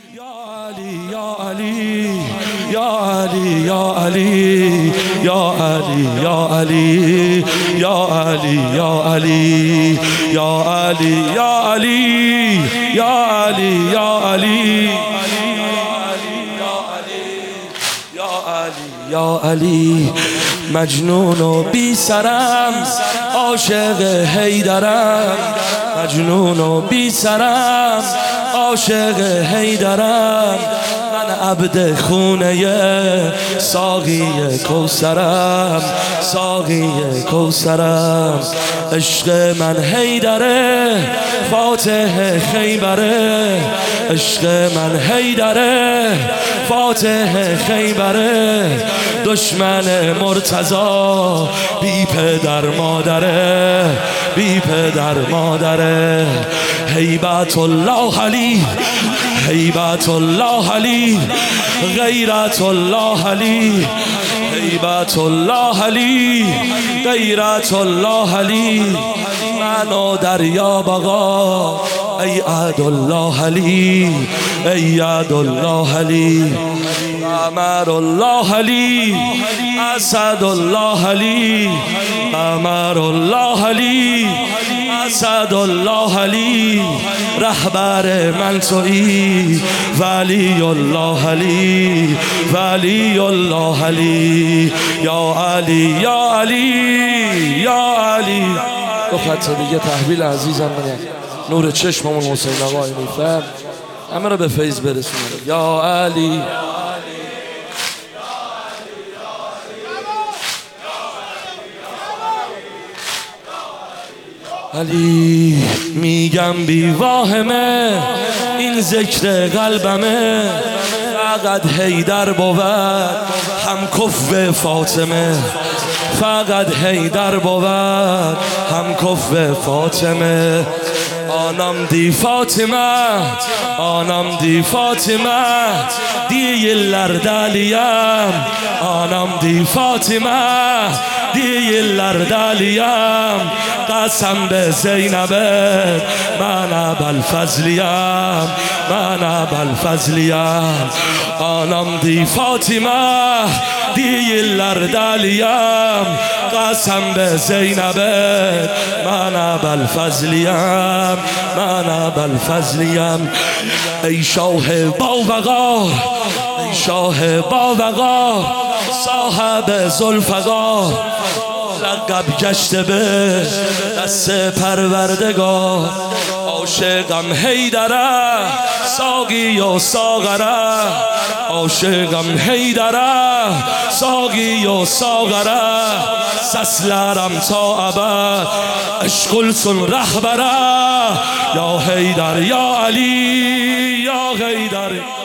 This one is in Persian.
یا علی یا علی یا علی یا علی یا علی یا علی یا علی یا علی یا علی یا علی یا علی یا علی مجنون و بی سرم عاشق حیدرم مجنون و بی سرم عاشق حیدرم من عبد خونه ساقی کوثرم ساقی کوثرم عشق من حیدره فاتح خیبره عشق من حیدره فاتح خیبره دشمن مرتضی بی پدر مادره بی پدر مادره هیبت الله علی هیبت الله علی غیرت الله علی هیبت الله علی غیرت الله علی من و دریا بقا ای عهد الله علی ای عهد الله علی امر الله علی اسد الله علی امر الله علی اسد الله علی رهبر من تویی ولی الله علی ولی الله علی یا علی یا علی یا علی. دو خط دیگه تحویل عزیزم منه نور چشممون حسین آقای میفهم همه رو به فیض برسونه. یا علی علی میگم بی واهمه این ذکر قلبمه فقط حیدر بود هم کف فاطمه فقط حیدر بود هم کف فاطمه آنام دی فاطمه آنام دی فاطمه دیلر دالیم آنام دی فاطمه دیلر دالیم قسم به زینب من ابوالفضلیم من ابوالفضلیم آنام دی فاطمه دیلر دالیم قسم به زینب من ابوالفضلیم من ابوالفضلیم ای شاه باوقار ای شاه باوقار صاحب ذوالفقار لقب گشته به دست پروردگار عاشقم حیدره ساقی و ساغره عاشقم حیدره ساقی و ساغره سسلرم تا ابد عشق السن رهبره یا حیدر یا علی یا حیدر